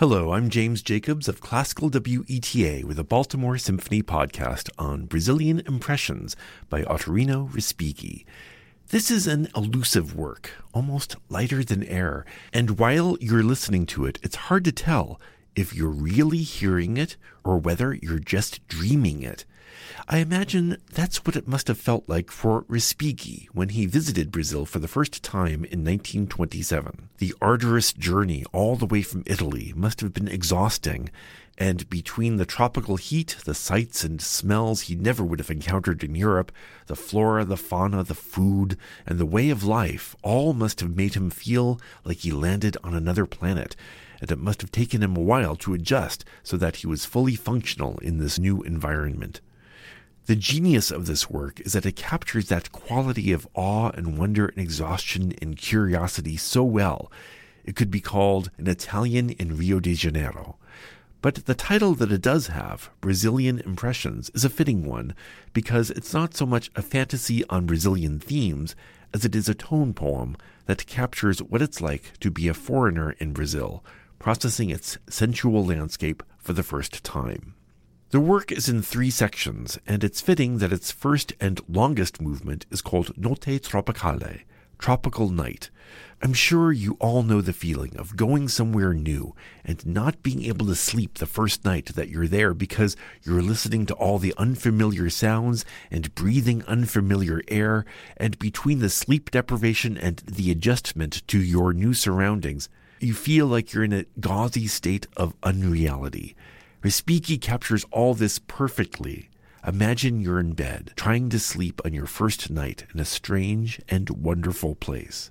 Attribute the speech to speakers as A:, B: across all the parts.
A: Hello, I'm James Jacobs of Classical WETA with a Baltimore Symphony podcast on Brazilian Impressions by Ottorino Respighi. This is an elusive work, almost lighter than air, and while you're listening to it, it's hard to tell if you're really hearing it or whether you're just dreaming it. I imagine that's what it must have felt like for Respighi when he visited Brazil for the first time in 1927. The arduous journey all the way from Italy must have been exhausting, and between the tropical heat, the sights and smells he never would have encountered in Europe, the flora, the fauna, the food, and the way of life, all must have made him feel like he landed on another planet, and it must have taken him a while to adjust so that he was fully functional in this new environment. The genius of this work is that it captures that quality of awe and wonder and exhaustion and curiosity so well. It could be called An Italian in Rio de Janeiro. But the title that it does have, Brazilian Impressions, is a fitting one because it's not so much a fantasy on Brazilian themes as it is a tone poem that captures what it's like to be a foreigner in Brazil, processing its sensual landscape for the first time. The work is in 3 sections, and it's fitting that its first and longest movement is called Notte Tropicale, Tropical Night. I'm sure you all know the feeling of going somewhere new and not being able to sleep the first night that you're there because you're listening to all the unfamiliar sounds and breathing unfamiliar air, and between the sleep deprivation and the adjustment to your new surroundings, you feel like you're in a gauzy state of unreality. Respighi captures all this perfectly. Imagine you're in bed, trying to sleep on your first night in a strange and wonderful place.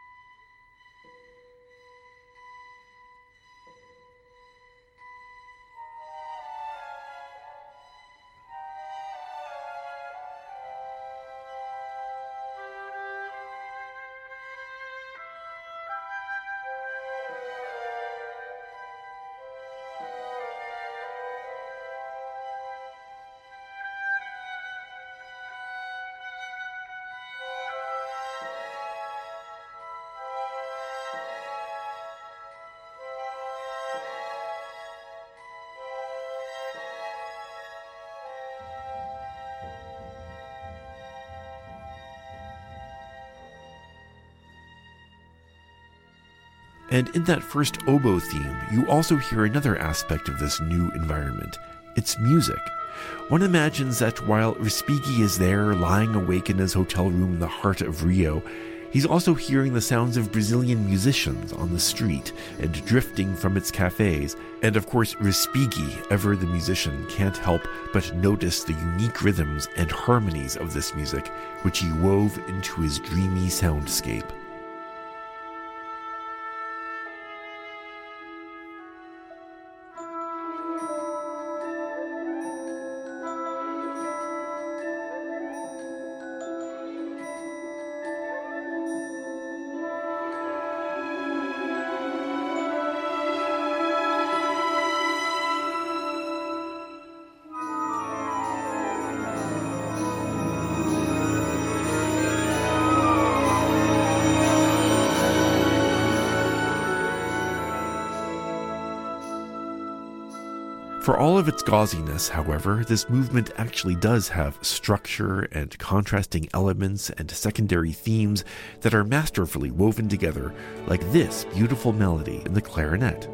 A: And in that first oboe theme, you also hear another aspect of this new environment. It's music. One imagines that while Respighi is there, lying awake in his hotel room in the heart of Rio, he's also hearing the sounds of Brazilian musicians on the street and drifting from its cafes. And of course, Respighi, ever the musician, can't help but notice the unique rhythms and harmonies of this music, which he wove into his dreamy soundscape. For all of its gauziness, however, this movement actually does have structure and contrasting elements and secondary themes that are masterfully woven together, like this beautiful melody in the clarinet.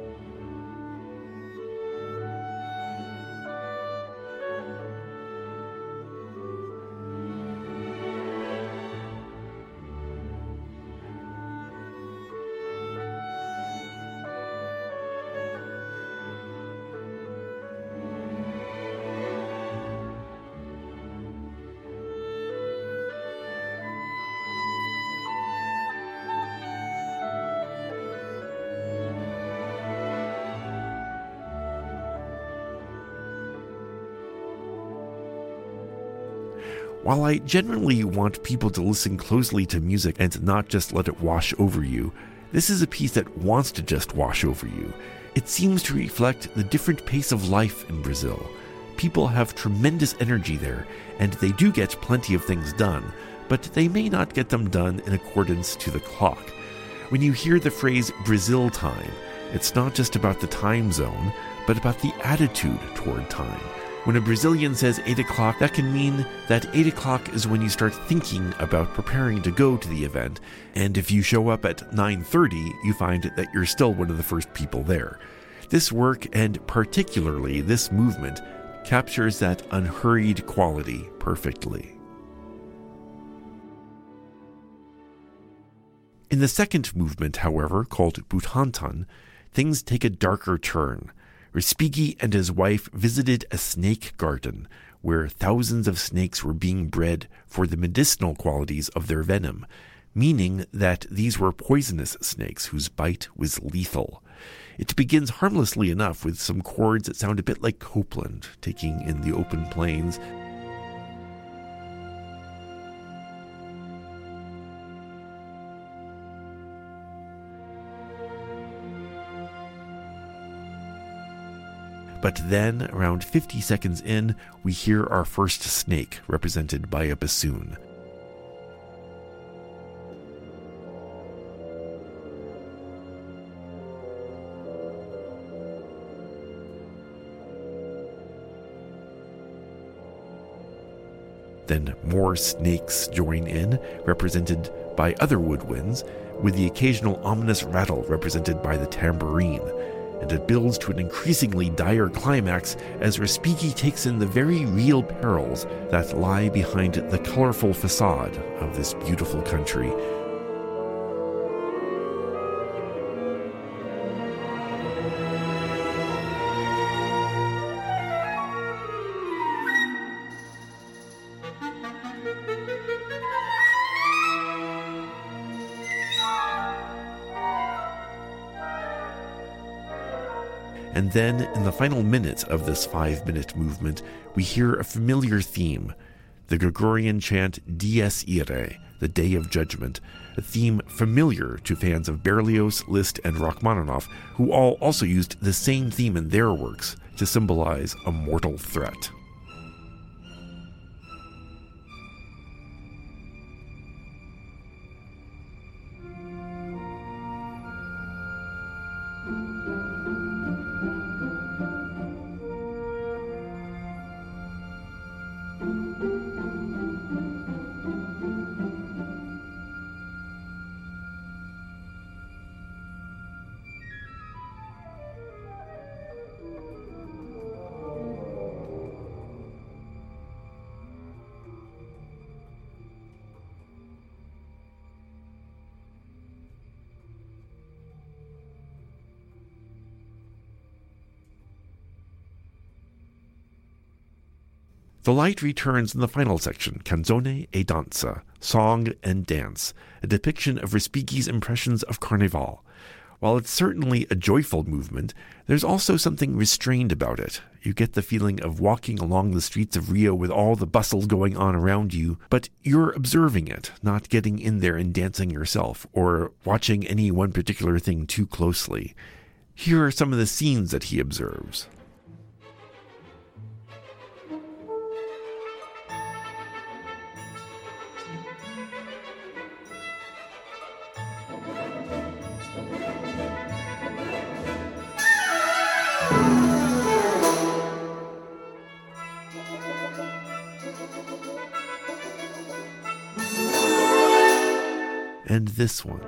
A: While I generally want people to listen closely to music and not just let it wash over you, this is a piece that wants to just wash over you. It seems to reflect the different pace of life in Brazil. People have tremendous energy there, and they do get plenty of things done, but they may not get them done in accordance to the clock. When you hear the phrase Brazil time, It's not just about the time zone, but about the attitude toward time. When a Brazilian says 8 o'clock, that can mean that 8 o'clock is when you start thinking about preparing to go to the event, and if you show up at 9:30, you find that you're still one of the first people there. This work, and particularly this movement, captures that unhurried quality perfectly. In the second movement, however, called Butantan, things take a darker turn. Respighi and his wife visited a snake garden where thousands of snakes were being bred for the medicinal qualities of their venom, meaning that these were poisonous snakes whose bite was lethal. It begins harmlessly enough with some chords that sound a bit like Copland, taking in the open plains. But then, around 50 seconds in, we hear our first snake, represented by a bassoon. Then more snakes join in, represented by other woodwinds, with the occasional ominous rattle represented by the tambourine. And it builds to an increasingly dire climax as Respighi takes in the very real perils that lie behind the colorful facade of this beautiful country. And then, in the final minute of this 5-minute movement, we hear a familiar theme, the Gregorian chant Dies Irae, the Day of Judgment, a theme familiar to fans of Berlioz, Liszt, and Rachmaninoff, who all also used the same theme in their works to symbolize a mortal threat. The light returns in the final section, Canzone e Danza, Song and Dance, a depiction of Respighi's impressions of Carnival. While it's certainly a joyful movement, there's also something restrained about it. You get the feeling of walking along the streets of Rio with all the bustle going on around you, but you're observing it, not getting in there and dancing yourself, or watching any one particular thing too closely. Here are some of the scenes that he observes. And this one.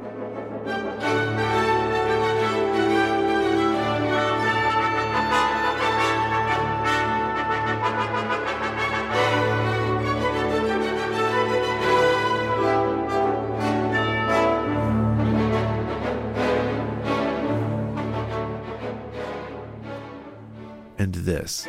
A: And this.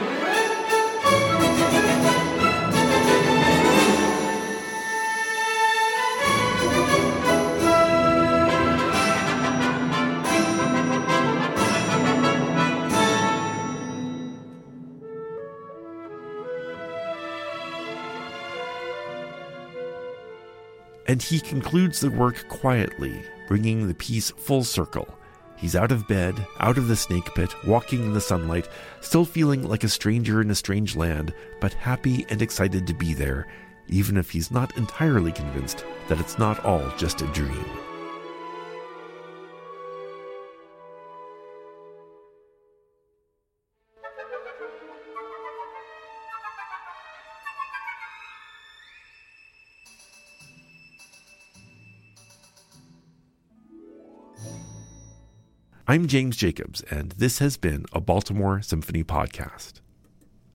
A: And he concludes the work quietly, bringing the piece full circle. He's out of bed, out of the snake pit, walking in the sunlight, still feeling like a stranger in a strange land, but happy and excited to be there, even if he's not entirely convinced that it's not all just a dream. I'm James Jacobs, and this has been a Baltimore Symphony podcast.